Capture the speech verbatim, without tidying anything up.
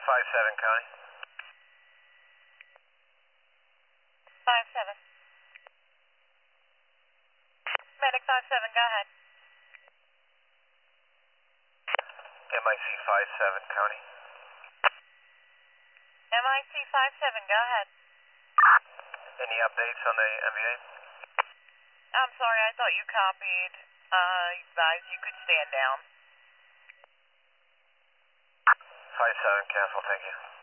five seven, Connie. five seven. Medic five seven, go ahead. M I C five seven, Connie. M I C five seven, go ahead. Any updates on the M V A? I'm sorry, I thought you copied. Uh, guys, you could stand down. five seven, cancel, thank you.